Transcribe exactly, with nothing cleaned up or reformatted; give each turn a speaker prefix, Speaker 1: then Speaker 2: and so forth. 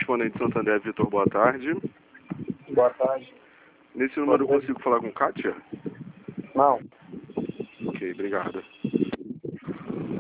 Speaker 1: correspondente Santander, Vitor, boa tarde.
Speaker 2: Boa tarde.
Speaker 1: Nesse número eu consigo falar com Kátia?
Speaker 2: Não.
Speaker 1: Ok, obrigado.